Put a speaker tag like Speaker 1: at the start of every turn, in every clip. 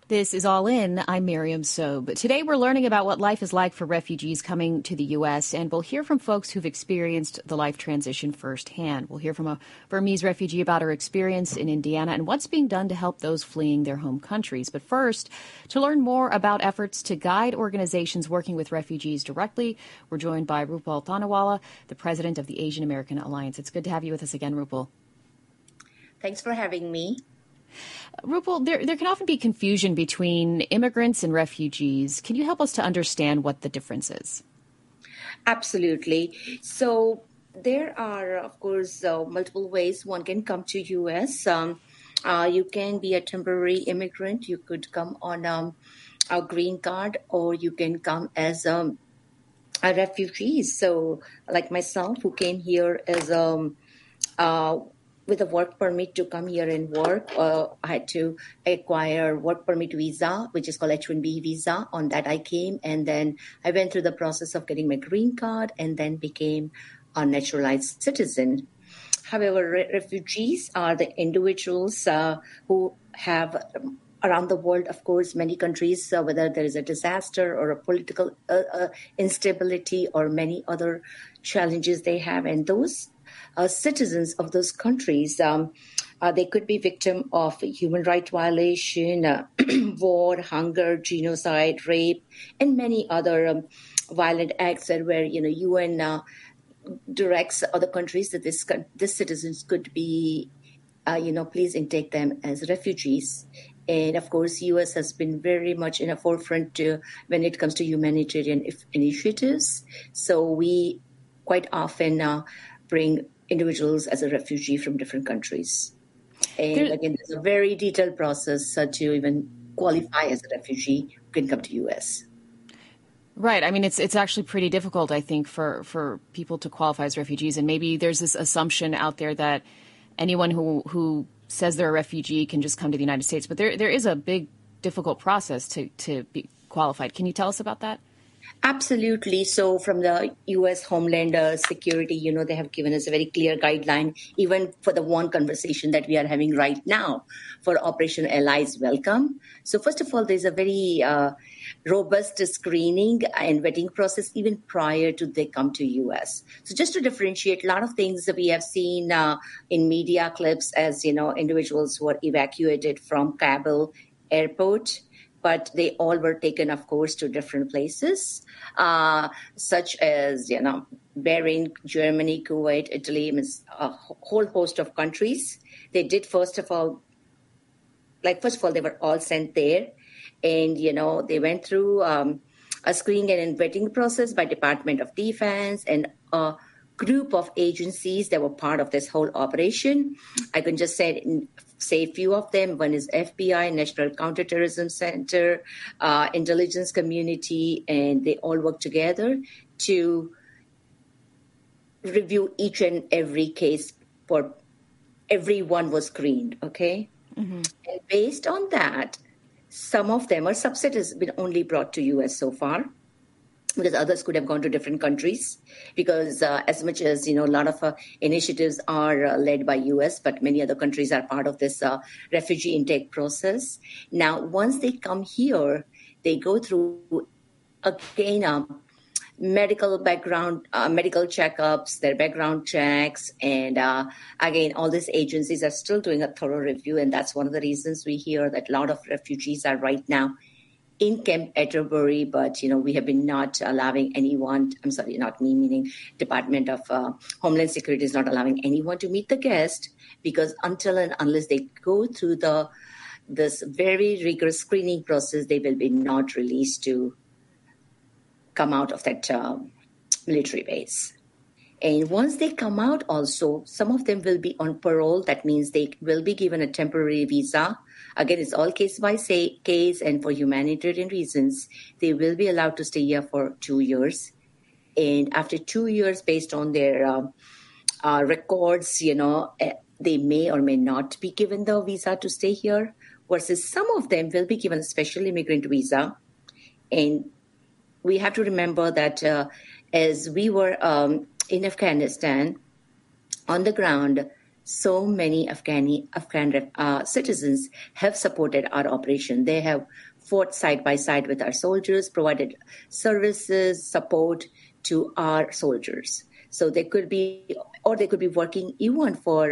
Speaker 1: This is All In. I'm Miriam Sobe. Today we're learning about what life is like for refugees coming to the U.S., and we'll hear from folks who've experienced the life transition firsthand. We'll hear from a Burmese refugee about her experience in Indiana and what's being done to help those fleeing their home countries. But first, to learn more about efforts to guide organizations working with refugees directly, we're joined by Rupal Thanawala, the president of the Asian American Alliance. It's good to have you with us again, Rupal.
Speaker 2: Thanks for having me.
Speaker 1: Rupal, there can often be confusion between immigrants and refugees. Can you help us to understand what the difference is?
Speaker 2: Absolutely. So there are, of course, multiple ways one can come to U.S. You can be a temporary immigrant. You could come on a green card, or you can come as a refugee. So like myself, who came here as with a work permit to come here and work. I had to acquire work permit visa, which is called H-1B visa. On that I came, and then I went through the process of getting my green card and then became a naturalized citizen. However, refugees are the individuals who have around the world, of course, many countries, whether there is a disaster or a political instability or many other challenges they have. And those citizens of those countries, they could be victim of human rights violation, war, hunger, genocide, rape, and many other violent acts that where UN directs other countries that these citizens could be, please intake them as refugees. And of course, U.S. has been very much in the forefront when it comes to humanitarian initiatives. So we quite often bring individuals as a refugee from different countries. And again, there's a very detailed process to even qualify as a refugee who can come to U.S.
Speaker 1: Right. I mean, it's actually pretty difficult, I think, for people to qualify as refugees. And maybe there's this assumption out there that anyone who says they're a refugee can just come to the United States. But there is a big, difficult process to be qualified. Can you tell us about that?
Speaker 2: Absolutely. So from the U.S. Homeland Security, they have given us a very clear guideline, even for the one conversation that we are having right now for Operation Allies Welcome. So first of all, there's a very robust screening and vetting process even prior to they come to U.S. So just to differentiate, a lot of things that we have seen in media clips as, individuals who are evacuated from Kabul airport, but they all were taken, of course, to different places, such as, Bahrain, Germany, Kuwait, Italy, a whole host of countries. They did, first of all, they were all sent there. And, they went through a screening and vetting process by Department of Defense and a group of agencies that were part of this whole operation. I can just say a few of them. One is FBI, National Counterterrorism Center, intelligence community, and they all work together to review each and every case for everyone was screened, okay? Mm-hmm. And based on that, some of them, or subset, has been only brought to U.S. so far, because others could have gone to different countries, because as much as, a lot of initiatives are led by U.S., but many other countries are part of this refugee intake process. Now, once they come here, they go through, again, medical background, medical checkups, their background checks, and again, all these agencies are still doing a thorough review, and that's one of the reasons we hear that a lot of refugees are right now in Camp Atterbury, but, we have been not allowing anyone, not me, meaning Department of Homeland Security is not allowing anyone to meet the guest, because until and unless they go through this very rigorous screening process, they will be not released to come out of that military base. And once they come out also, some of them will be on parole. That means they will be given a temporary visa. Again, it's all case by case, and for humanitarian reasons, they will be allowed to stay here for 2 years. And after 2 years, based on their records, they may or may not be given the visa to stay here, versus some of them will be given a special immigrant visa. And we have to remember that as we were in Afghanistan on the ground, so many Afghan citizens have supported our operation. They have fought side by side with our soldiers, provided services, support to our soldiers. So they could be, or they could be working even for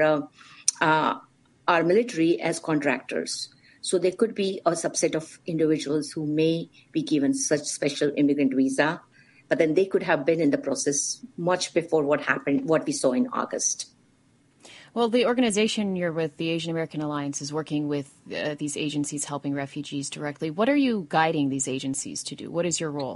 Speaker 2: our military as contractors. So there could be a subset of individuals who may be given such special immigrant visa, but then they could have been in the process much before what happened, what we saw in August.
Speaker 1: Well, the organization you're with, the Asian American Alliance, is working with these agencies helping refugees directly. What are you guiding these agencies to do? What is your role?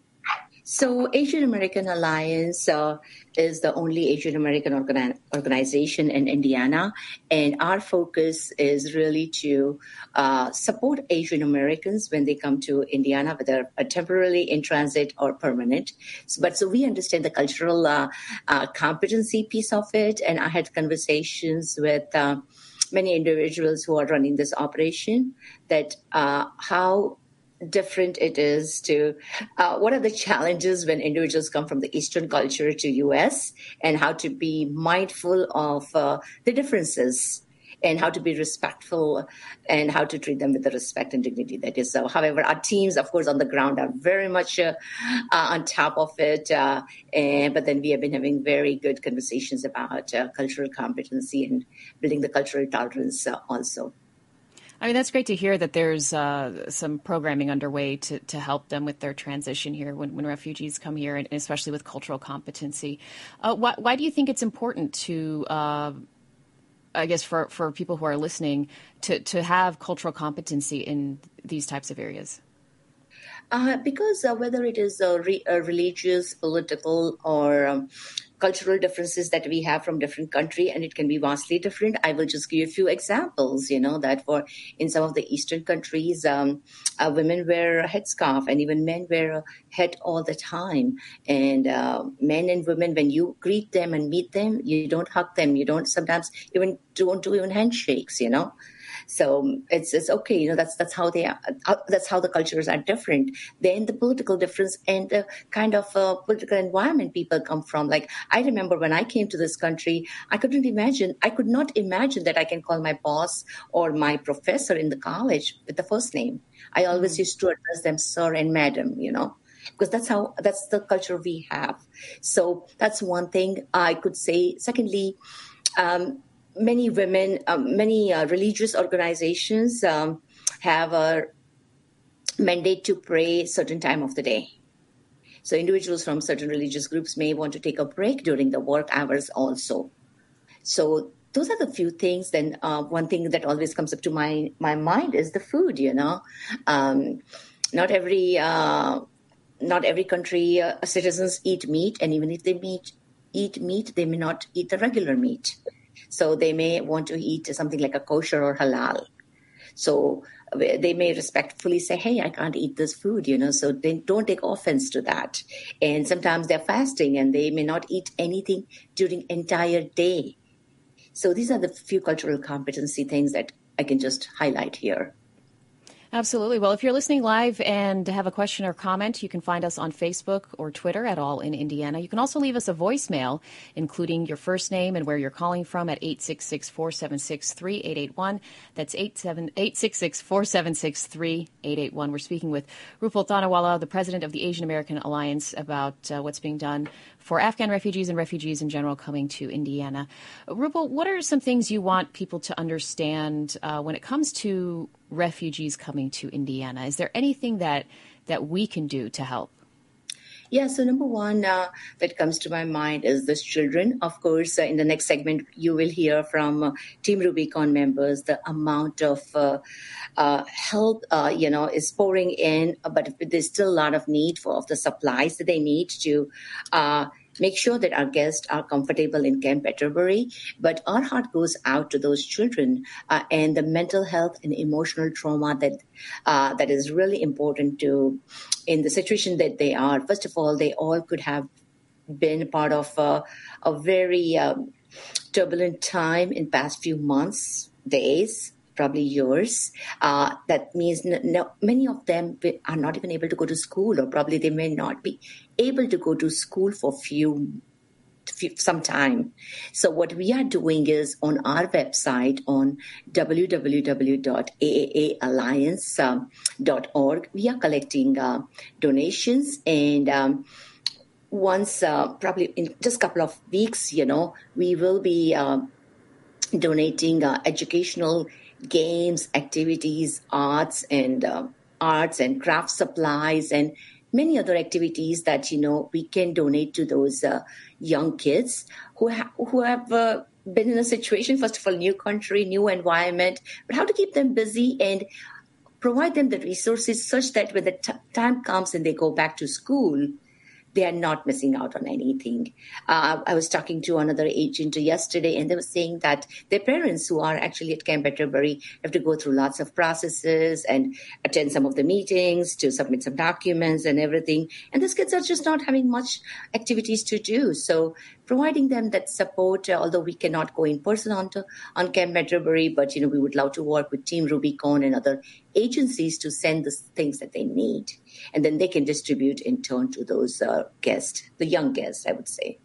Speaker 2: So Asian American Alliance is the only Asian American organization in Indiana, and our focus is really to support Asian Americans when they come to Indiana, whether temporarily in transit or permanent. So we understand the cultural competency piece of it, and I had conversations with many individuals who are running this operation that how different it is to what are the challenges when individuals come from the Eastern culture to US, and how to be mindful of the differences and how to be respectful and how to treat them with the respect and dignity that is. So, however, our teams, of course, on the ground are very much on top of it. But then we have been having very good conversations about cultural competency and building the cultural tolerance also.
Speaker 1: I mean, that's great to hear that there's some programming underway to help them with their transition here when refugees come here, and especially with cultural competency. Why do you think it's important to, I guess, for people who are listening, to have cultural competency in these types of areas?
Speaker 2: Because whether it is religious, political, or cultural differences that we have from different country, and it can be vastly different. I will just give you a few examples, that in some of the Eastern countries, women wear a headscarf and even men wear a hat all the time. And men and women, when you greet them and meet them, you don't hug them. You don't sometimes even don't do even handshakes, So it's okay, that's how they are. That's how the cultures are different. Then the political difference and the kind of political environment people come from. Like I remember when I came to this country, I could not imagine that I can call my boss or my professor in the college with the first name. I always used to address them sir and madam, because that's the culture we have. So that's one thing I could say. Secondly, many women, many religious organizations have a mandate to pray certain time of the day. So individuals from certain religious groups may want to take a break during the work hours also. So those are the few things. Then one thing that always comes up to my mind is the food, Not every country citizens eat meat, and even if they eat meat, they may not eat the regular meat. So they may want to eat something like a kosher or halal. So they may respectfully say, hey, I can't eat this food, so they don't take offense to that. And sometimes they're fasting and they may not eat anything during entire day. So these are the few cultural competency things that I can just highlight here.
Speaker 1: Absolutely. Well, if you're listening live and have a question or comment, you can find us on Facebook or Twitter at All in Indiana. You can also leave us a voicemail, including your first name and where you're calling from at 866-476-3881. That's 866-476-3881. We're speaking with Rupal Thanawala, the president of the Asian American Alliance, about what's being done for Afghan refugees and refugees in general coming to Indiana. Rupal, what are some things you want people to understand when it comes to refugees coming to Indiana? Is there anything that we can do to help?
Speaker 2: Yeah, so number one that comes to my mind is this children. Of course, in the next segment, you will hear from Team Rubicon members the amount of help, is pouring in, but there's still a lot of need of the supplies that they need to make sure that our guests are comfortable in Camp Atterbury. But our heart goes out to those children and the mental health and emotional trauma that is really important in the situation that they are. First of all, they all could have been part of a very turbulent time in past few months, days, probably years. That means many of them are not even able to go to school, or probably they may not be able to go to school for few some time. So what we are doing is on our website on www.aaalliance.org, we are collecting donations, and once, probably in just a couple of weeks, we will be donating educational games, activities, arts and craft supplies, and many other activities that we can donate to those young kids who have been in a situation, first of all, new country, new environment, but how to keep them busy and provide them the resources such that when the time comes and they go back to school, they are not missing out on anything. I was talking to another agent yesterday, and they were saying that their parents who are actually at Camp Atterbury have to go through lots of processes and attend some of the meetings to submit some documents and everything. And these kids are just not having much activities to do. So providing them that support, although we cannot go in person on Camp Atterbury, but we would love to work with Team Rubicon and other agencies to send the things that they need, and then they can distribute in turn to those guests, the young guests, I would say.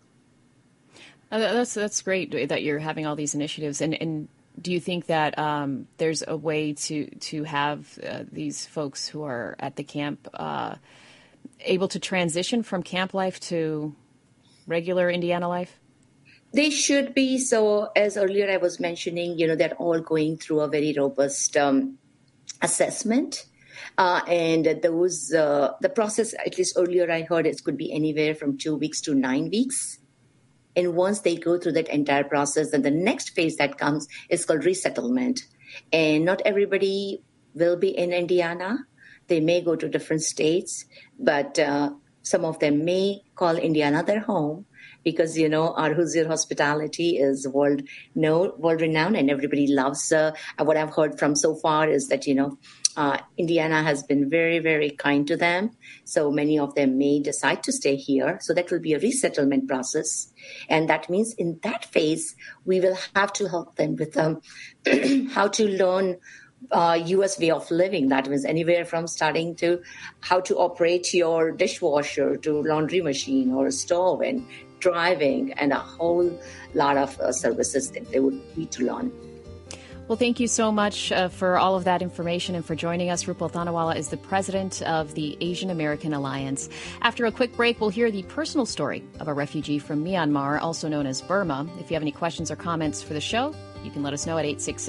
Speaker 1: That's great that you're having all these initiatives. And do you think that there's a way to have these folks who are at the camp able to transition from camp life to regular Indiana life?
Speaker 2: They should be. So as earlier I was mentioning, they're all going through a very robust assessment. And the process, at least earlier I heard, it could be anywhere from 2 weeks to 9 weeks. And once they go through that entire process, then the next phase that comes is called resettlement. And not everybody will be in Indiana. They may go to different states, but some of them may call Indiana their home, because, our Hoosier hospitality is world renowned, and everybody loves what I've heard from so far is that, Indiana has been very, very kind to them. So many of them may decide to stay here. So that will be a resettlement process. And that means in that phase, we will have to help them with how to learn U.S. way of living. That means anywhere from starting to how to operate your dishwasher to laundry machine or stove, and driving, and a whole lot of services that they would need to learn.
Speaker 1: Well, thank you so much for all of that information and for joining us. Rupal Thanawala is the president of the Asian American Alliance. After a quick break, we'll hear the personal story of a refugee from Myanmar, also known as Burma. If you have any questions or comments for the show, you can let us know at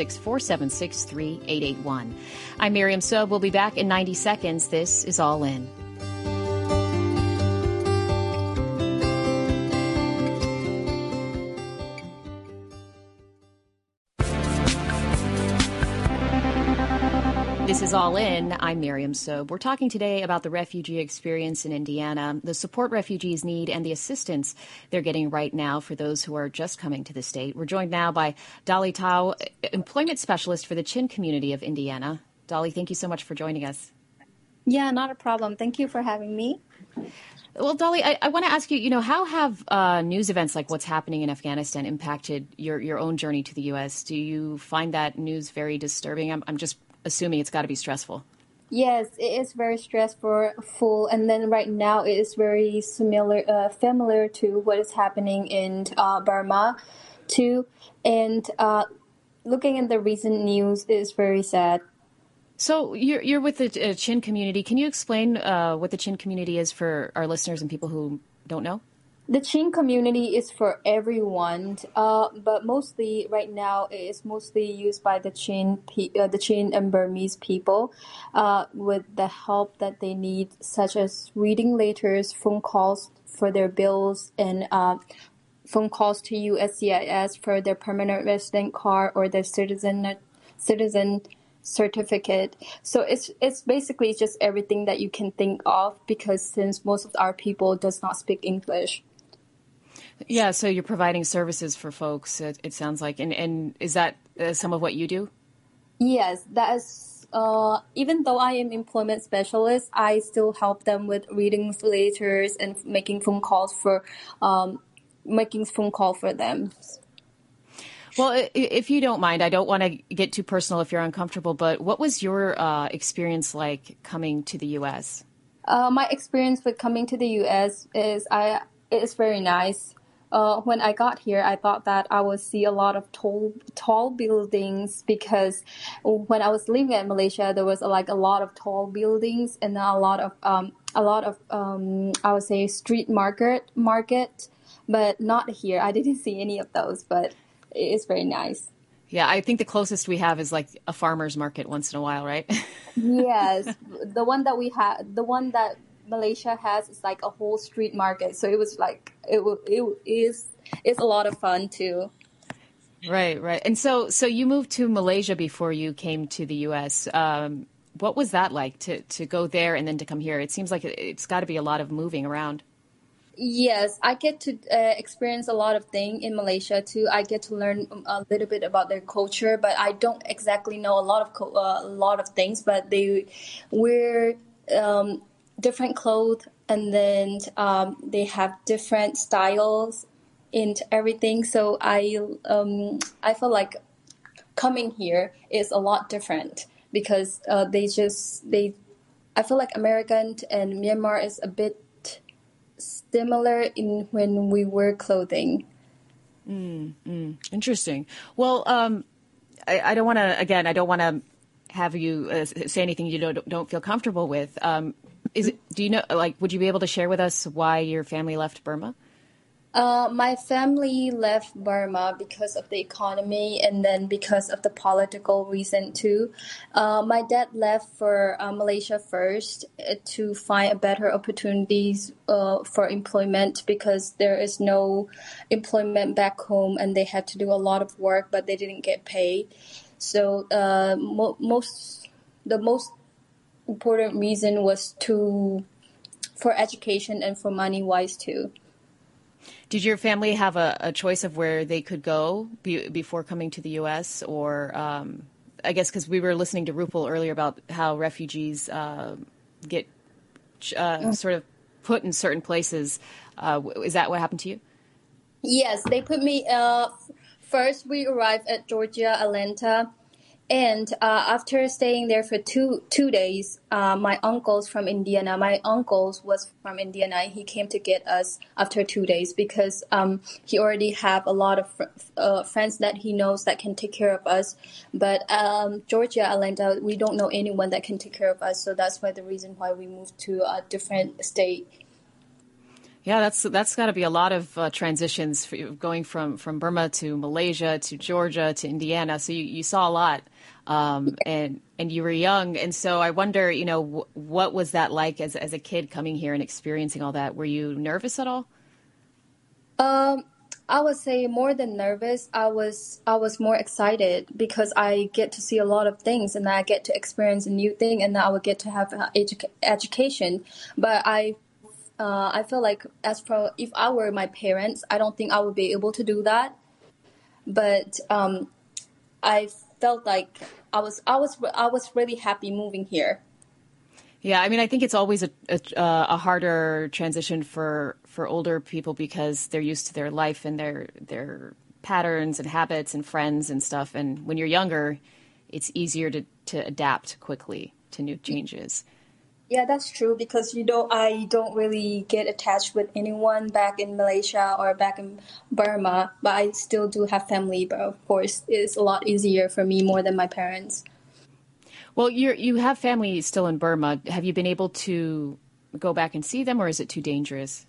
Speaker 1: 866-476-3881. I'm Miriam Sobe. We'll be back in 90 seconds. This is All In. This is All In. I'm Miriam Sobe. We're talking today about the refugee experience in Indiana, the support refugees need, and the assistance they're getting right now for those who are just coming to the state. We're joined now by Dolly Tao, employment specialist for the Chin community of Indiana. Dolly, thank you so much for joining us.
Speaker 3: Yeah, not a problem. Thank you for having me.
Speaker 1: Well, Dolly, I want to ask you, how have news events like what's happening in Afghanistan impacted your own journey to the U.S.? Do you find that news very disturbing? I'm just assuming it's got to be stressful.
Speaker 3: Yes, it is very stressful, and then right now it is very familiar to what is happening in Burma too, and looking at the recent news is very sad.
Speaker 1: So you're with the Chin community. Can you explain what the Chin community is for our listeners and people who don't know?
Speaker 3: The Chin community is for everyone, but mostly right now it is mostly used by the Chin and Burmese people with the help that they need, such as reading letters, phone calls for their bills, and phone calls to USCIS for their permanent resident card or their citizen certificate. So it's basically just everything that you can think of, because since most of our people does not speak English.
Speaker 1: Yeah, so you're providing services for folks, it sounds like. And is that some of what you do?
Speaker 3: Yes, that is. Even though I am employment specialist, I still help them with reading letters and making phone calls for them.
Speaker 1: Well, if you don't mind, I don't want to get too personal if you're uncomfortable, but what was your experience like coming to the U.S.?
Speaker 3: My experience with coming to the U.S. is very nice. when I got here, I thought that I would see a lot of tall buildings, because when I was living in Malaysia, there was like a lot of tall buildings and a lot of I would say street market, but not here. I didn't see any of those, but it's very nice.
Speaker 1: Yeah, I think the closest we have is like a farmer's market once in a while, right?
Speaker 3: Yes, the one that we had, the one that Malaysia has, is like a whole street market. So it was like it is it's a lot of fun too.
Speaker 1: Right, right. And so you moved to Malaysia before you came to the U.S. What was that like to go there and then to come here? It seems like it's got to be a lot of moving around.
Speaker 3: Yes, I get to experience a lot of things in Malaysia too. I get to learn a little bit about their culture, but I don't exactly know a lot of things. But they wear different clothes, and then they have different styles into everything. So I feel like coming here is a lot different, because they I feel like American and Myanmar is a bit similar in when we wear clothing.
Speaker 1: Interesting. Well, I don't want to, again, I don't want to have you say anything you don't feel comfortable with. Do you know, like, would you be able to share with us why your family left Burma?
Speaker 3: My family left Burma because of the economy, and then because of the political reason too. My dad left for Malaysia first to find a better opportunities for employment, because there is no employment back home, and they had to do a lot of work, but they didn't get paid. So the most important reason was for education and for money wise too.
Speaker 1: Did your family have a choice of where they could go before coming to the U.S.? Or I guess because we were listening to Rupal earlier about how refugees get sort of put in certain places. Is that what happened to you?
Speaker 3: Yes, they put me. First, we arrived at Georgia, Atlanta. And after staying there for two days, my uncles from Indiana, was from Indiana. He came to get us after 2 days, because he already have a lot of friends that he knows that can take care of us. But Georgia, Atlanta, we don't know anyone that can take care of us. So that's why the reason why we moved to a different state.
Speaker 1: Yeah, that's got to be a lot of transitions for you, going from Burma to Malaysia to Georgia to Indiana. So you saw a lot, and you were young, and so I wonder, what was that like as a kid coming here and experiencing all that? Were you nervous at all?
Speaker 3: I would say more than nervous. I was more excited, because I get to see a lot of things, and I get to experience a new thing, and I would get to have education. But I feel like, if I were my parents, I don't think I would be able to do that. But I felt like I was really happy moving here.
Speaker 1: Yeah, I mean, I think it's always a harder transition for older people, because they're used to their life and their patterns and habits and friends and stuff. And when you're younger, it's easier to adapt quickly to new changes.
Speaker 3: Yeah, that's true, because I don't really get attached with anyone back in Malaysia or back in Burma, but I still do have family. But of course, it's a lot easier for me, more than my parents.
Speaker 1: Well, you have family still in Burma. Have you been able to go back and see them, or is it too dangerous?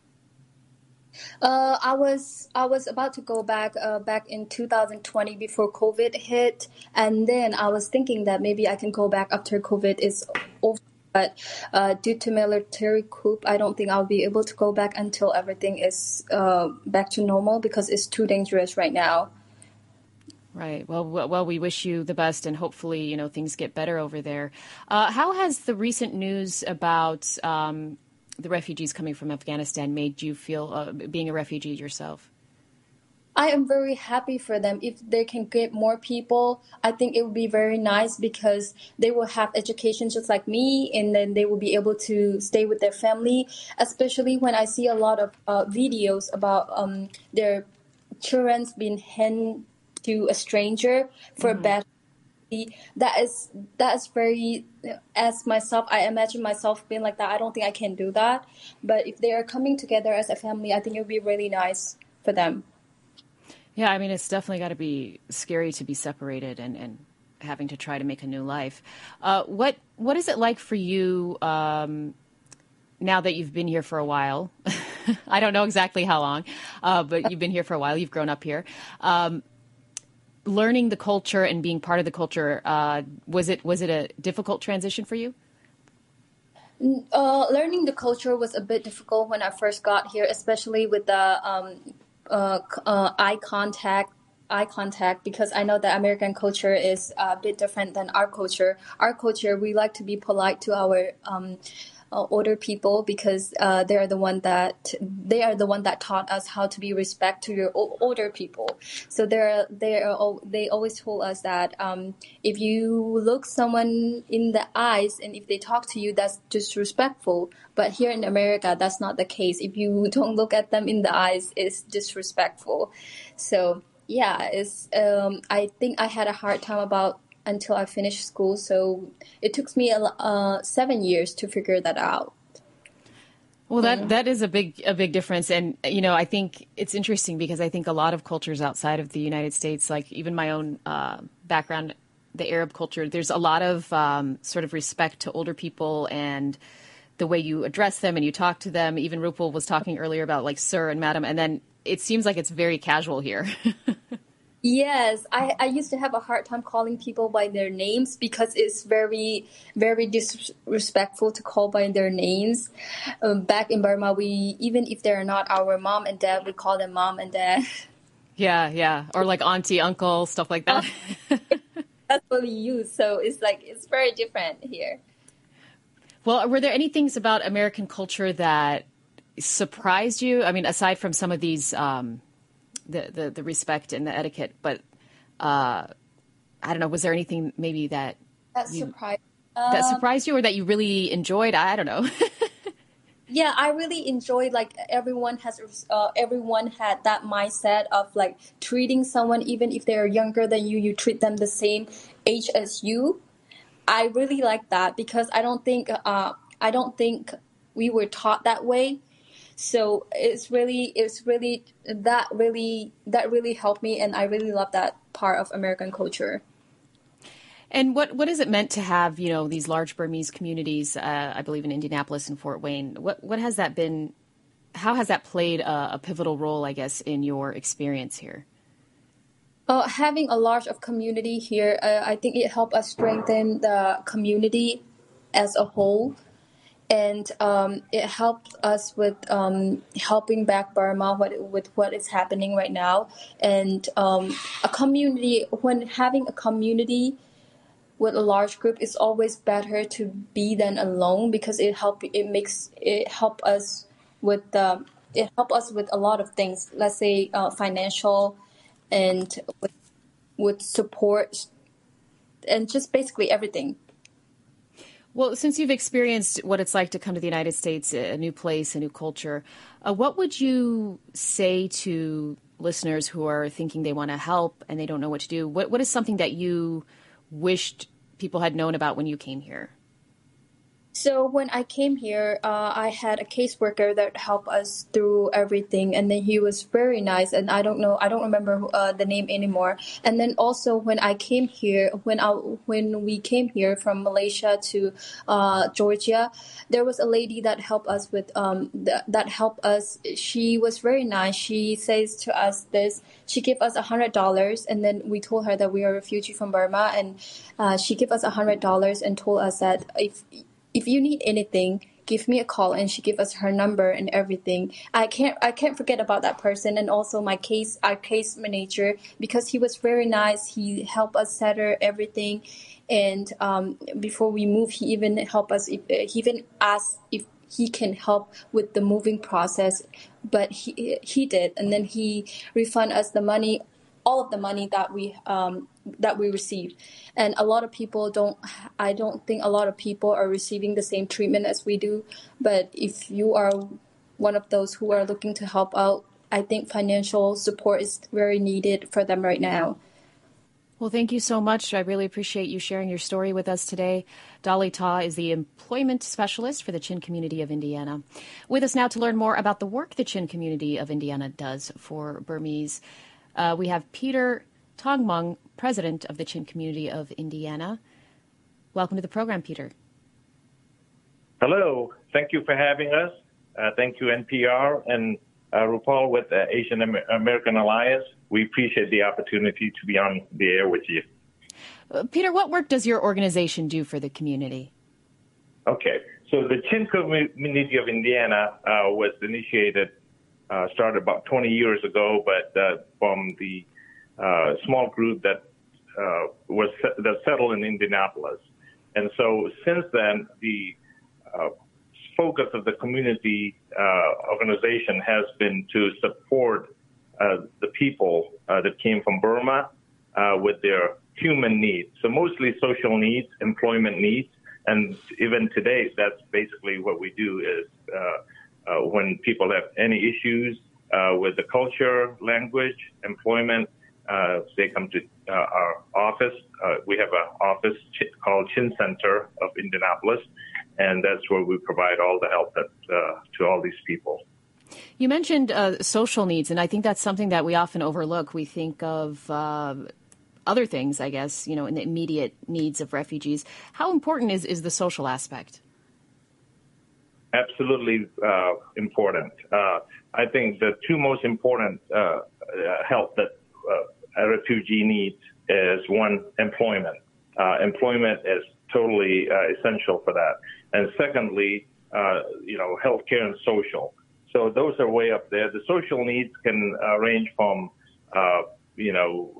Speaker 3: I was about to go back in 2020 before COVID hit, and then I was thinking that maybe I can go back after COVID is over. But due to military coup, I don't think I'll be able to go back until everything is back to normal, because it's too dangerous right now.
Speaker 1: Right. Well, we wish you the best, and hopefully, things get better over there. How has the recent news about the refugees coming from Afghanistan made you feel, being a refugee yourself?
Speaker 3: I am very happy for them. If they can get more people, I think it would be very nice, because they will have education just like me, and then they will be able to stay with their family, especially when I see a lot of videos about their children being handed to a stranger for bad. That is very, as myself, I imagine myself being like that. I don't think I can do that. But if they are coming together as a family, I think it would be really nice for them.
Speaker 1: Yeah, I mean, it's definitely got to be scary to be separated and having to try to make a new life. What is it like for you now that you've been here for a while? I don't know exactly how long, but you've been here for a while. You've grown up here. Learning the culture and being part of the culture, was it a difficult transition for you?
Speaker 3: Learning the culture was a bit difficult when I first got here, especially with the eye contact, because I know that American culture is a bit different than our culture. Our culture, we like to be polite to our older people because they are the one that taught us how to be respect to your older people. So they always told us that if you look someone in the eyes and if they talk to you, that's disrespectful. But here in America, that's not the case. If you don't look at them in the eyes, it's disrespectful. So yeah, I think I had a hard time until I finished school. So it took me 7 years to figure that out.
Speaker 1: Well, that is a big difference. And, I think it's interesting because I think a lot of cultures outside of the United States, like even my own background, the Arab culture, there's a lot of sort of respect to older people and the way you address them and you talk to them. Even Rupal was talking earlier about like sir and madam. And then it seems like it's very casual here.
Speaker 3: Yes, I used to have a hard time calling people by their names because it's very, very disrespectful to call by their names. Back in Burma, even if they're not our mom and dad, we call them mom and dad.
Speaker 1: Yeah. Or like auntie, uncle, stuff like that.
Speaker 3: That's what we use. So it's very different here.
Speaker 1: Well, were there any things about American culture that surprised you? I mean, aside from some of these the respect and the etiquette, but I don't know, was there anything maybe that surprised you or that you really enjoyed? I don't know.
Speaker 3: Yeah, I really enjoyed everyone had that mindset of like treating someone, even if they're younger than you treat them the same age as you. I really like that because I don't think we were taught that way. So that really helped me, and I really love that part of American culture.
Speaker 1: And what has it meant to have these large Burmese communities? I believe in Indianapolis and Fort Wayne. What has that been? How has that played a pivotal role, I guess, in your experience here?
Speaker 3: Having a large of community here, I think it helped us strengthen the community as a whole. And it helped us with helping back Burma with what is happening right now. And when having a community with a large group, it's always better to be than alone because it help us with a lot of things. Let's say financial and with support and just basically everything.
Speaker 1: Well, since you've experienced what it's like to come to the United States, a new place, a new culture, what would you say to listeners who are thinking they want to help and they don't know what to do? What is something that you wished people had known about when you came here?
Speaker 3: So when I came here, I had a caseworker that helped us through everything, and then he was very nice. And I don't remember the name anymore. And then also when I came here, when we came here from Malaysia to Georgia, there was a lady that helped us with that helped us. She was very nice. She says to us this. She gave us $100, and then we told her that we are a refugee from Burma, and she gave us $100 and told us that if you need anything, give me a call. And she gave us her number and everything. I can't forget about that person. And also our case manager, because he was very nice. He helped us settle everything. And before we moved, he even helped us. He even asked if he can help with the moving process. But he did. And then he refunded us the money, all of the money that we received. And a lot of people I don't think a lot of people are receiving the same treatment as we do. But if you are one of those who are looking to help out, I think financial support is very needed for them right now.
Speaker 1: Well, thank you so much. I really appreciate you sharing your story with us today. Dolly Ta is the employment specialist for the Chin community of Indiana. With us now to learn more about the work the Chin community of Indiana does for Burmese, we have Peter Tongmung, president of the Chin community of Indiana. Welcome to the program, Peter.
Speaker 4: Hello. Thank you for having us. Thank you, NPR and Rupal with the Asian American Alliance. We appreciate the opportunity to be on the air with you.
Speaker 1: Peter, what work does your organization do for the community?
Speaker 4: Okay. So the Chin community of Indiana was initiated, started about 20 years ago, but from the small group that settled in Indianapolis. And so since then, the focus of the community organization has been to support the people that came from Burma with their human needs. So mostly social needs, employment needs, and even today, that's basically what we do is when people have any issues with the culture, language, employment, they come to our office. We have an office called Chin Center of Indianapolis, and that's where we provide all the help to all these people.
Speaker 1: You mentioned social needs, and I think that's something that we often overlook. We think of other things, I guess, in the immediate needs of refugees. How important is the social aspect?
Speaker 4: Absolutely important. I think the two most important help that a refugee needs is one, employment. Employment is totally essential for that. And secondly, healthcare and social. So those are way up there. The social needs can range from, you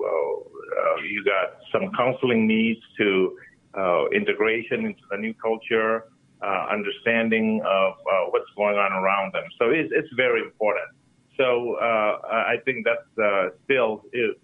Speaker 4: got some counseling needs to integration into the new culture, understanding of what's going on around them. So it's very important. So I think that's still,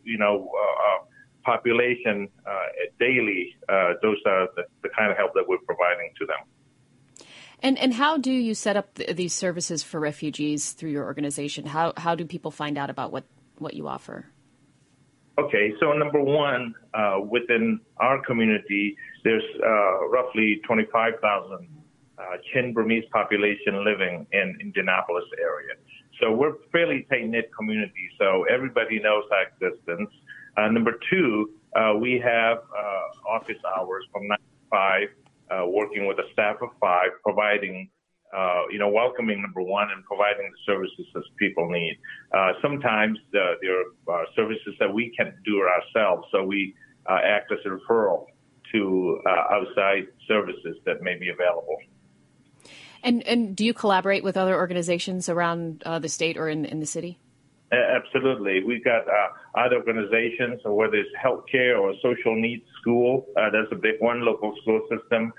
Speaker 4: population daily. Those are the kind of help that we're providing to them.
Speaker 1: And how do you set up these services for refugees through your organization? How do people find out about what you offer?
Speaker 4: Okay, so number one, within our community, there's roughly 25,000 Chin Burmese population living in Indianapolis area. So we're fairly tight-knit community, so everybody knows our existence. Number two, we have office hours from 9 to 5, working with a staff of 5, providing, welcoming, number one, and providing the services that people need. Sometimes there are services that we can't do ourselves, so we act as a referral to outside services that may be available.
Speaker 1: And do you collaborate with other organizations around the state or in the city?
Speaker 4: Absolutely. We've got other organizations, whether it's healthcare or social needs school. That's a big one, local school system,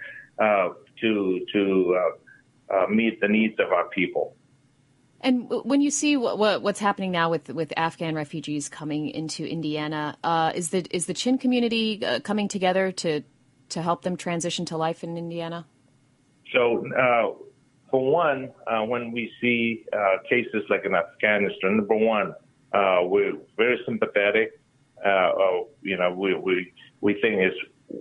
Speaker 4: to meet the needs of our people.
Speaker 1: And when you see what's happening now with Afghan refugees coming into Indiana, is the Chin community coming together to help them transition to life in Indiana?
Speaker 4: So, for one, when we see cases like in Afghanistan, number one, we're very sympathetic. We think it's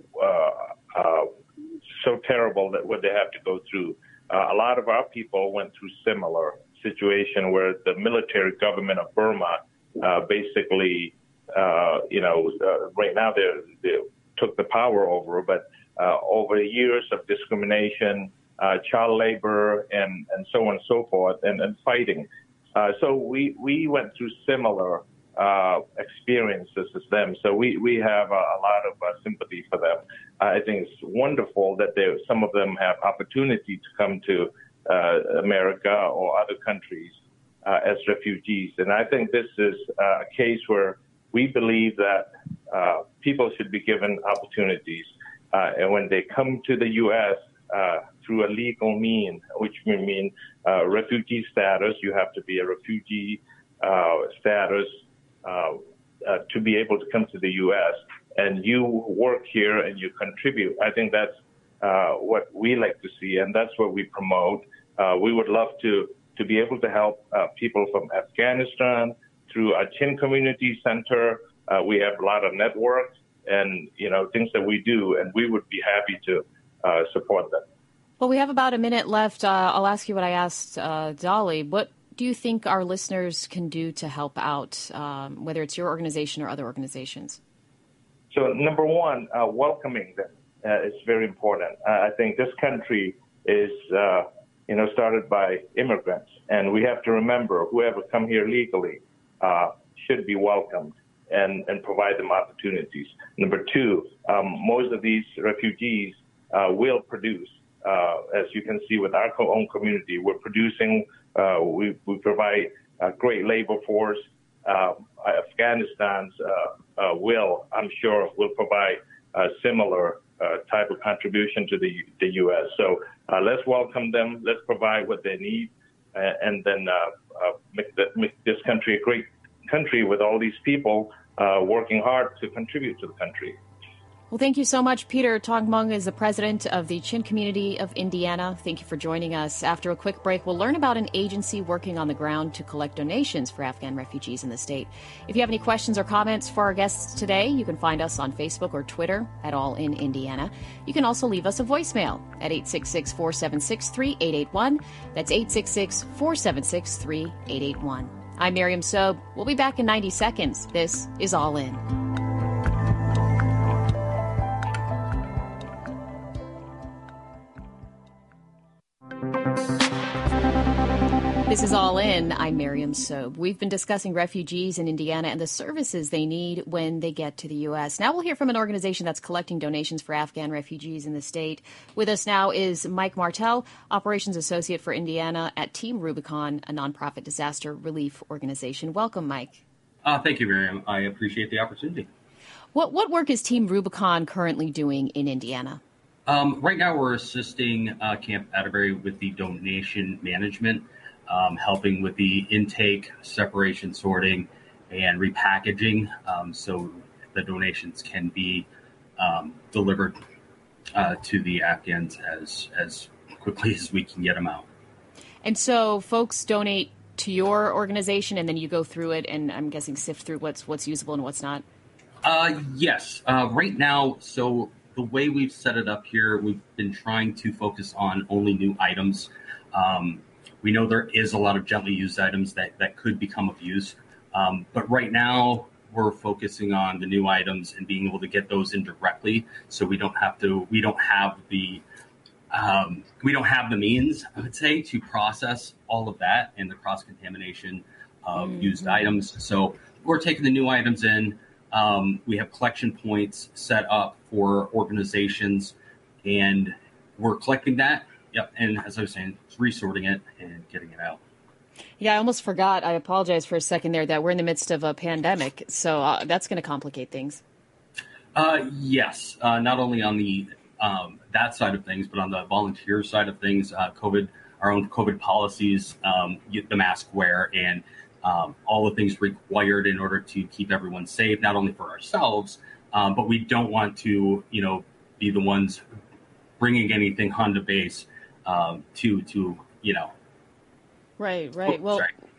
Speaker 4: so terrible that what they have to go through. A lot of our people went through similar situation where the military government of Burma basically, right now they took the power over, but over years of discrimination, child labor, and so on and so forth, and fighting. So we went through similar experiences as them. So we have a lot of sympathy for them. I think it's wonderful that some of them have opportunity to come to America or other countries as refugees. And I think this is a case where we believe that people should be given opportunities. And when they come to the U.S., through a legal mean, which may mean refugee status. You have to be a refugee status to be able to come to the U.S. And you work here and you contribute. I think that's what we like to see, and that's what we promote. We would love to be able to help people from Afghanistan through our Chin Community Center. We have a lot of networks and, things that we do, and we would be happy to support them.
Speaker 1: Well, we have about a minute left. I'll ask you what I asked Dolly. What do you think our listeners can do to help out, whether it's your organization or other organizations?
Speaker 4: So, number one, welcoming them is very important. I think this country is, started by immigrants, and we have to remember whoever come here legally should be welcomed and provide them opportunities. Number two, most of these refugees will produce. As you can see with our own community, we're producing, we provide a great labor force. Afghanistan's I'm sure, will provide a similar type of contribution to the U.S. So let's welcome them, let's provide what they need, and then make this country a great country with all these people working hard to contribute to the country.
Speaker 1: Well, thank you so much. Peter Tong Mung is the president of the Chin community of Indiana. Thank you for joining us. After a quick break, we'll learn about an agency working on the ground to collect donations for Afghan refugees in the state. If you have any questions or comments for our guests today, you can find us on Facebook or Twitter at All in Indiana. You can also leave us a voicemail at 866-476-3881. That's 866-476-3881. I'm Miriam Sobe. We'll be back in 90 seconds. This is All In. This is All In. I'm Miriam Sobe. We've been discussing refugees in Indiana and the services they need when they get to the U.S. Now we'll hear from an organization that's collecting donations for Afghan refugees in the state. With us now is Mike Martell, Operations Associate for Indiana at Team Rubicon, a nonprofit disaster relief organization. Welcome, Mike.
Speaker 5: Thank you, Miriam. I appreciate the opportunity.
Speaker 1: What work is Team Rubicon currently doing in Indiana?
Speaker 5: Right now we're assisting Camp Atterbury with the donation management, helping with the intake, separation, sorting, and repackaging, so the donations can be delivered to the Afghans as quickly as we can get them out. And
Speaker 1: so folks donate to your organization, and then you go through it, and I'm guessing sift through what's usable and what's not?
Speaker 5: Yes. Right now, so the way we've set it up here, we've been trying to focus on only new items. We know there is a lot of gently used items that could become of use. But right now, we're focusing on the new items and being able to get those in directly. So we don't have the means, I would say, to process all of that and the cross-contamination of used items. So we're taking the new items in. We have collection points set up for organizations, and we're collecting that. Yep. And as I was saying, resorting it and getting it out.
Speaker 1: Yeah, I almost forgot. I apologize for a second there that we're in the midst of a pandemic. So that's going to complicate things.
Speaker 5: Yes. Not only on the that side of things, but on the volunteer side of things, our own COVID policies, the mask wear, and all the things required in order to keep everyone safe, not only for ourselves, but we don't want to, be the ones bringing anything onto base to.
Speaker 1: Right. Well,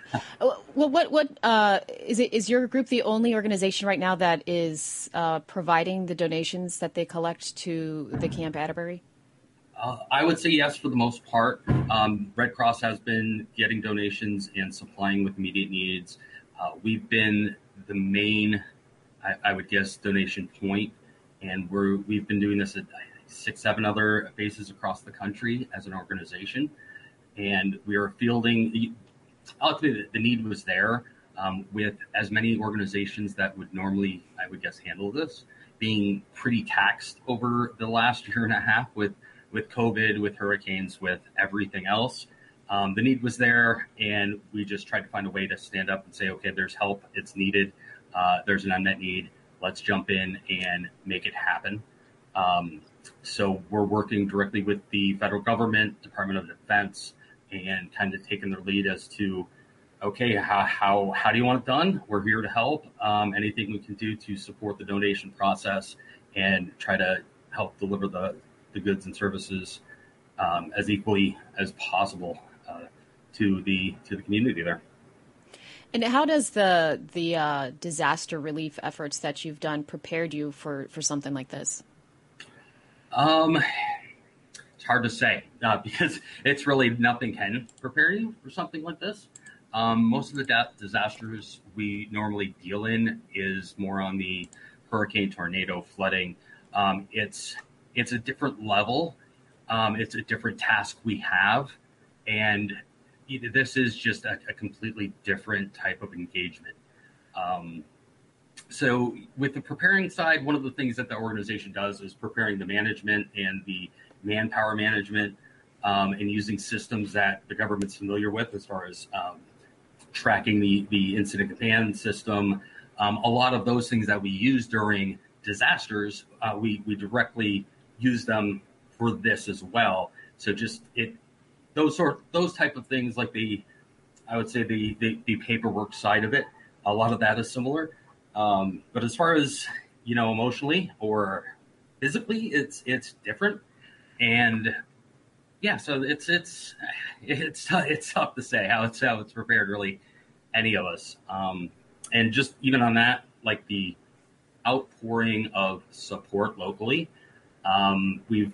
Speaker 1: what is it? Is your group the only organization right now that is providing the donations that they collect to the Camp Atterbury?
Speaker 5: I would say yes, for the most part. Red Cross has been getting donations and supplying with immediate needs. We've been the main, I would guess, donation point, and we've been doing this at 6-7 other bases across the country as an organization, and we are fielding. Ultimately, the need was there, with as many organizations that would normally, I would guess, handle this being pretty taxed over the last year and a half with COVID, with hurricanes, with everything else. The need was there, and we just tried to find a way to stand up and say, okay, there's help. It's needed. There's an unmet need. Let's jump in and make it happen. So we're working directly with the federal government, Department of Defense, and kind of taking their lead as to, okay, how do you want it done? We're here to help. Anything we can do to support the donation process and try to help deliver the goods and services as equally as possible to the community there.
Speaker 1: And how does the disaster relief efforts that you've done prepared you for something like this?
Speaker 5: It's hard to say because it's really nothing can prepare you for something like this. Most of the disasters we normally deal in is more on the hurricane, tornado, flooding. It's a different level. It's a different task we have, and this is just a completely different type of engagement. So with the preparing side, one of the things that the organization does is preparing the management and the manpower management, and using systems that the government's familiar with as far as tracking the incident command system. A lot of those things that we use during disasters, we directly use them for this as well. So just those type of things, like I would say the paperwork side of it, a lot of that is similar. But as far as, emotionally or physically, it's different. And yeah, so it's tough to say how it's prepared, really, any of us. And just even on that, like the outpouring of support locally, we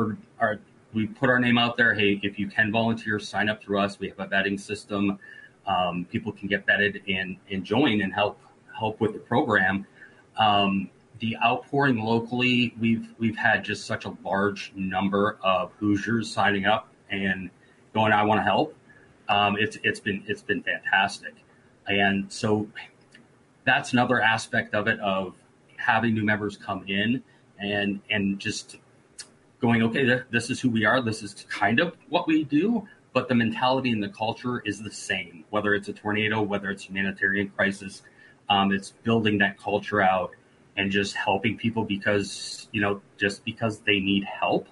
Speaker 5: put our name out there. Hey, if you can volunteer, sign up through us. We have a vetting system. People can get vetted and join and help with the program. The outpouring locally, we've had just such a large number of Hoosiers signing up and going, I want to help. It's been fantastic. And so that's another aspect of it, of having new members come in and just going, okay, this is who we are. This is kind of what we do, but the mentality and the culture is the same, whether it's a tornado, whether it's humanitarian crisis. It's building that culture out and just helping people because they need help.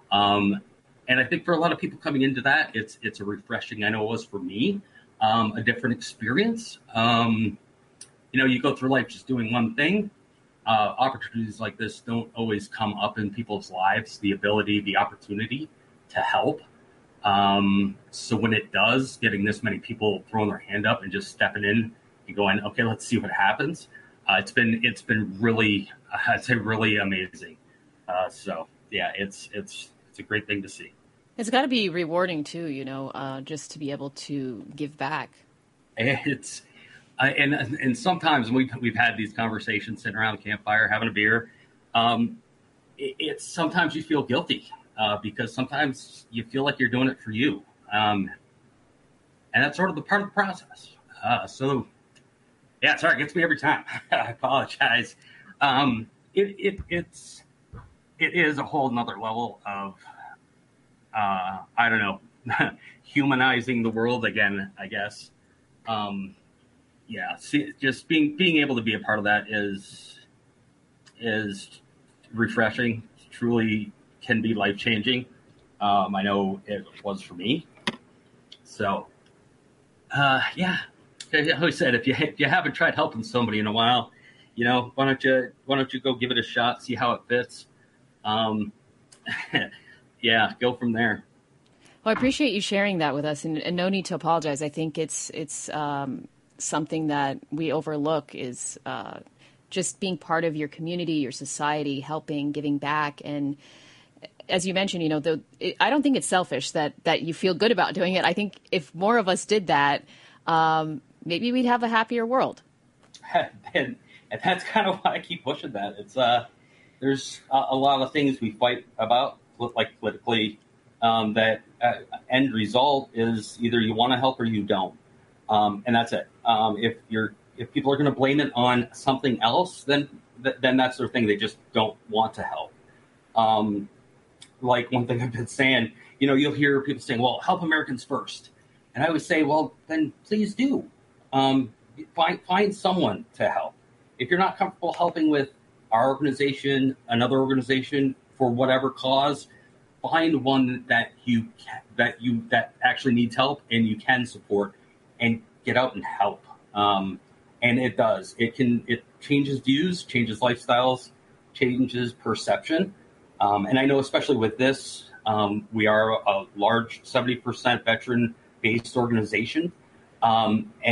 Speaker 5: And I think for a lot of people coming into that, it's a refreshing, I know it was for me, a different experience. You go through life just doing one thing. Opportunities like this don't always come up in people's lives, the opportunity to help. So when it does, getting this many people throwing their hand up and just stepping in and going, okay, let's see what happens. It's been really, I'd say, really amazing. So yeah, it's a great thing to see.
Speaker 1: It's got to be rewarding too, just to be able to give back.
Speaker 5: It's and sometimes we've had these conversations sitting around a campfire having a beer. It's sometimes you feel guilty because sometimes you feel like you're doing it for you, and that's sort of the part of the process. So yeah, sorry, it gets me every time. I apologize. It is a whole nother level of I don't know, humanizing the world again, I guess. Yeah, just being able to be a part of that is refreshing. Truly can be life changing. I know it was for me. So, yeah. I always said if you haven't tried helping somebody in a while, why don't you go give it a shot, see how it fits. Yeah, go from there.
Speaker 1: Well, I appreciate you sharing that with us, and no need to apologize. I think it's something that we overlook is just being part of your community, your society, helping, giving back. And as you mentioned, I don't think it's selfish that you feel good about doing it. I think if more of us did that, maybe we'd have a happier world.
Speaker 5: And that's kind of why I keep pushing that. It's there's a lot of things we fight about, like politically, that end result is either you want to help or you don't. And that's it. If people are going to blame it on something else, then that's their thing. They just don't want to help. Like one thing I've been saying, you'll hear people saying, well, help Americans first. And I would say, well, then please do. Find someone to help. If you're not comfortable helping with our organization, another organization, for whatever cause, find one that actually needs help and you can support, and get out and help. And it does. It changes views, changes lifestyles, changes perception. And I know, especially with this, we are a large 70% veteran-based organization. And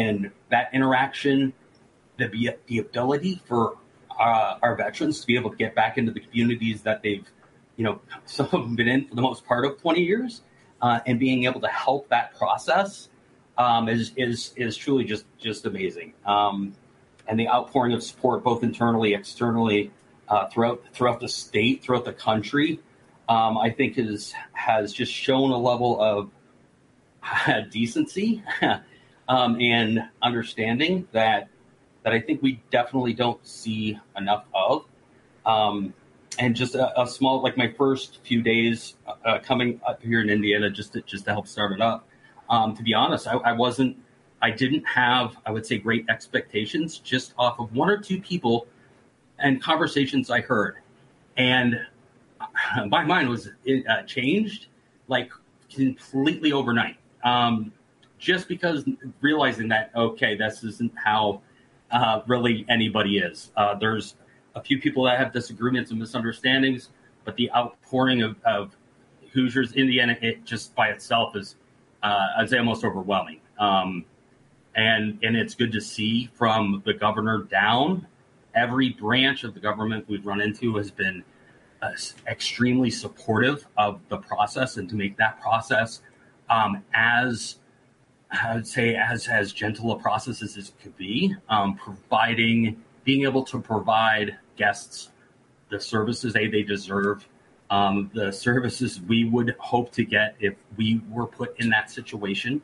Speaker 5: that interaction, the ability for our veterans to be able to get back into the communities that they've, some of them been in for the most part of 20 years, and being able to help that process is truly just amazing. And the outpouring of support, both internally, externally, throughout the state, throughout the country, I think has just shown a level of decency and understanding that I think we definitely don't see enough of. And just a small, like my first few days coming up here in Indiana, just to help start it up. To be honest, I didn't have, I would say, great expectations just off of one or two people and conversations I heard. And my mind was changed like completely overnight. Just because realizing that, okay, this isn't how really anybody is. There's a few people that have disagreements and misunderstandings, but the outpouring of Hoosiers, Indiana, it just by itself is, I'd say, almost overwhelming. And it's good to see from the governor down. Every branch of the government we've run into has been extremely supportive of the process, and to make that process as I would say as gentle a process as it could be, being able to provide guests the services they deserve, the services we would hope to get if we were put in that situation.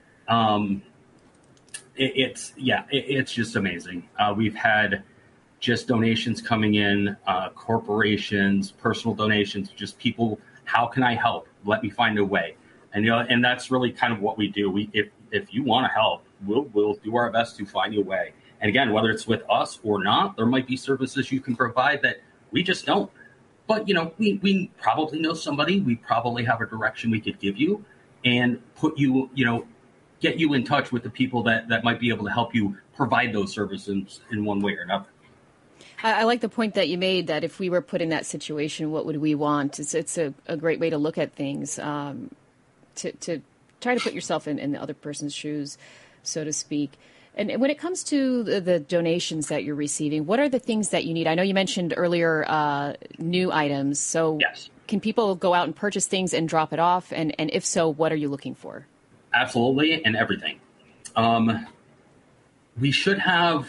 Speaker 5: It's just amazing. We've had just donations coming in, corporations, personal donations, just people. How can I help? Let me find a way. And and that's really kind of what we do. If you want to help, we'll do our best to find you a way. And again, whether it's with us or not, there might be services you can provide that we just don't. But we probably know somebody. We probably have a direction we could give you, and put you, get you in touch with the people that might be able to help you provide those services in one way or another.
Speaker 1: I like the point that you made, that if we were put in that situation, what would we want? It's a great way to look at things, to try to put yourself in the other person's shoes, so to speak. And when it comes to the donations that you're receiving, what are the things that you need? I know you mentioned earlier new items. So
Speaker 5: yes. Can
Speaker 1: people go out and purchase things and drop it off? And if so, what are you looking for?
Speaker 5: Absolutely, and everything. We should have...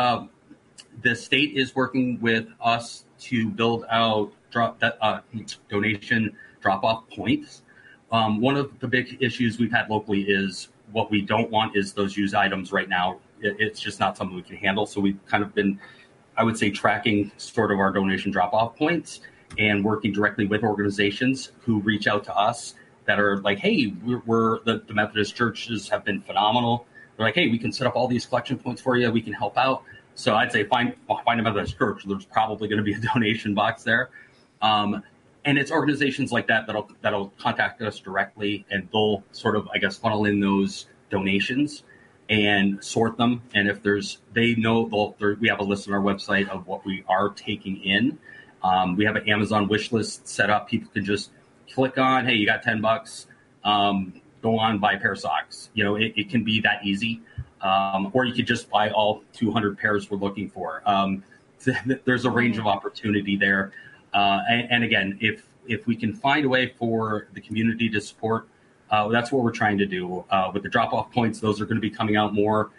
Speaker 5: the state is working with us to build out donation drop-off points. One of the big issues we've had locally is what we don't want is those used items right now. It's just not something we can handle. So we've kind of been, I would say, tracking sort of our donation drop-off points and working directly with organizations who reach out to us that are like, hey, we're the Methodist churches have been phenomenal. They're like, hey, we can set up all these collection points for you. We can help out. So I'd say find a Methodist church. There's probably going to be a donation box there. And it's organizations like that'll contact us directly, and they'll sort of, I guess, funnel in those donations and sort them. And if we have a list on our website of what we are taking in. We have an Amazon wish list set up. People can just click on, hey, you got $10. Go on, buy a pair of socks. It can be that easy. Or you could just buy all 200 pairs we're looking for. There's a range of opportunity there. And again, if we can find a way for the community to support, that's what we're trying to do. With the drop-off points, those are going to be coming out more.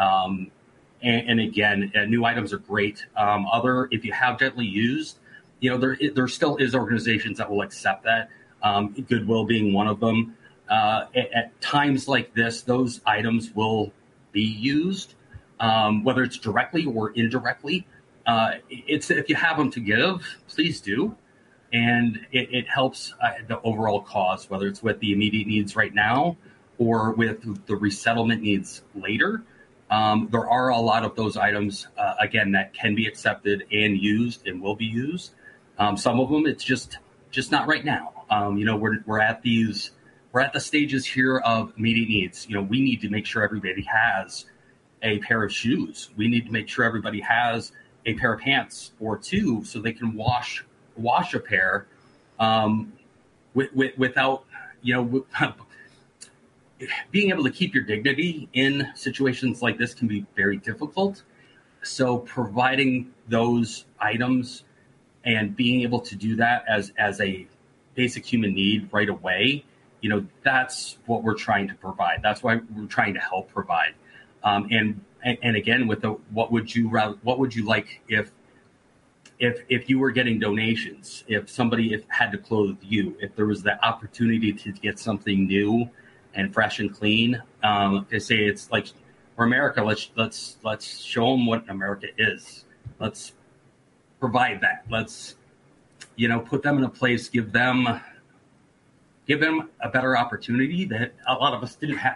Speaker 5: And again, new items are great. If you have gently used, there still is organizations that will accept that. Goodwill being one of them. At times like this, those items will be used, whether it's directly or indirectly. If you have them to give, please do. And it helps the overall cause, whether it's with the immediate needs right now or with the resettlement needs later. There are a lot of those items, again, that can be accepted and used and will be used. Some of them, it's just not right now. We're at the stages here of immediate needs. We need to make sure everybody has a pair of shoes. We need to make sure everybody has a pair of pants or two so they can wash a pair without, being able to keep your dignity in situations like this can be very difficult. So providing those items and being able to do that as a basic human need right away, that's what we're trying to provide. That's why we're trying to help provide. And again, with what would you like if you were getting donations, if somebody had to clothe you, if there was the opportunity to get something new and fresh and clean, to say it's like, for America, let's show them what America is. Let's provide that. Let's, put them in a place, give them a better opportunity that a lot of us didn't have.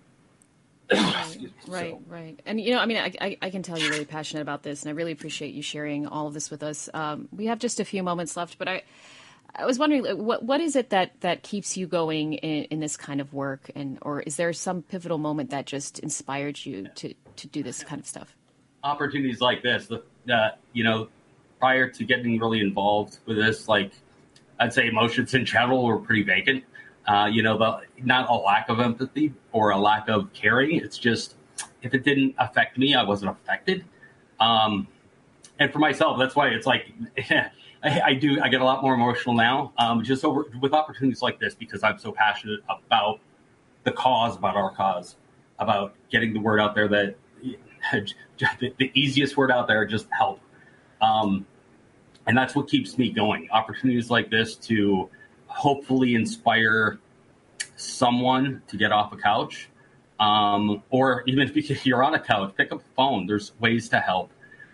Speaker 1: Right. And, I can tell you're really passionate about this, and I really appreciate you sharing all of this with us. We have just a few moments left, but I was wondering, what is it that keeps you going in this kind of work, or is there some pivotal moment that just inspired you to do this kind of stuff?
Speaker 5: Opportunities like this, prior to getting really involved with this, like I'd say emotions in general were pretty vacant. Not a lack of empathy or a lack of caring. It's just, if it didn't affect me, I wasn't affected. And for myself, that's why it's like, I get a lot more emotional now, just with opportunities like this, because I'm so passionate about the cause, about our cause, about getting the word out there that the easiest word out there, just help. And that's what keeps me going. Opportunities like this to hopefully inspire someone to get off a couch, or even if you're on a couch, pick up the phone. There's ways to help.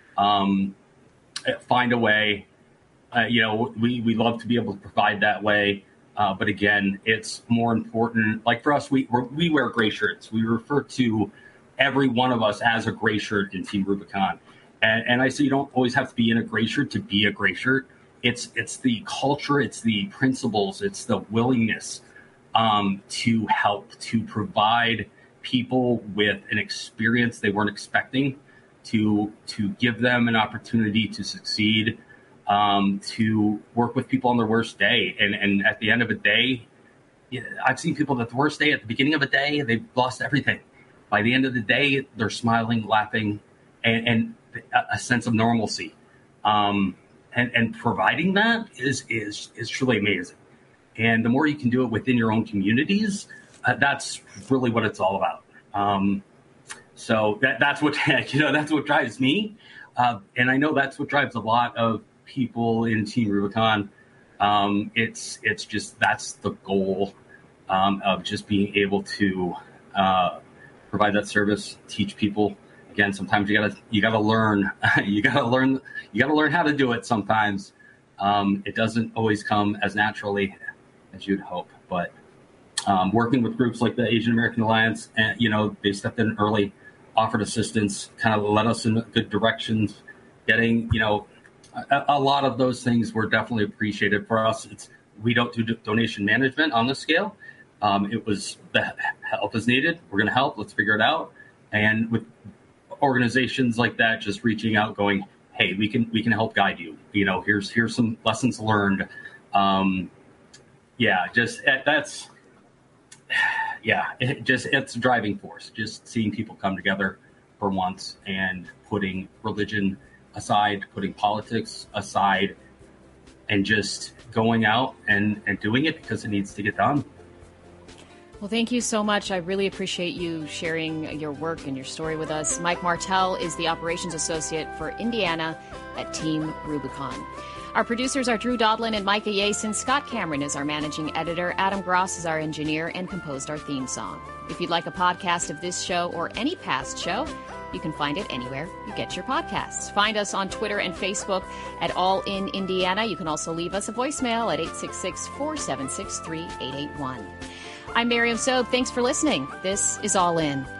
Speaker 5: Find a way. We love to be able to provide that way. But again, it's more important. Like for us, we wear gray shirts. We refer to every one of us as a gray shirt in Team Rubicon. And I say you don't always have to be in a gray shirt to be a gray shirt. It's the culture, it's the principles, it's the willingness to help, to provide people with an experience they weren't expecting, to give them an opportunity to succeed, to work with people on their worst day. And at the end of a day, I've seen people at the worst day, at the beginning of a day, they've lost everything. By the end of the day, they're smiling, laughing, and a sense of normalcy. And providing that is truly amazing. And the more you can do it within your own communities, that's really what it's all about. So that's what that's what drives me, and I know that's what drives a lot of people in Team Rubicon. It's just, that's the goal of just being able to provide that service, teach people. Again, sometimes you gotta learn. you gotta learn how to do it. Sometimes it doesn't always come as naturally as you'd hope. But working with groups like the Asian American Alliance, and they stepped in early, offered assistance, kind of led us in good directions. Getting a lot of those things were definitely appreciated. For us, we don't do donation management on this scale. It was the help is needed. We're going to help. Let's figure it out. And with organizations like that, just reaching out, going, hey, we can help guide you. Here's some lessons learned. It's a driving force. Just seeing people come together for once and putting religion aside, putting politics aside, and just going out and doing it because it needs to get done.
Speaker 1: Well, thank you so much. I really appreciate you sharing your work and your story with us. Mike Martell is the Operations Associate for Indiana at Team Rubicon. Our producers are Drew Dodlin and Micah Yason. Scott Cameron is our managing editor. Adam Gross is our engineer and composed our theme song. If you'd like a podcast of this show or any past show, you can find it anywhere you get your podcasts. Find us on Twitter and Facebook at All in Indiana. You can also leave us a voicemail at 866-476-3881. I'm Miriam Sobe. Thanks for listening. This is All In.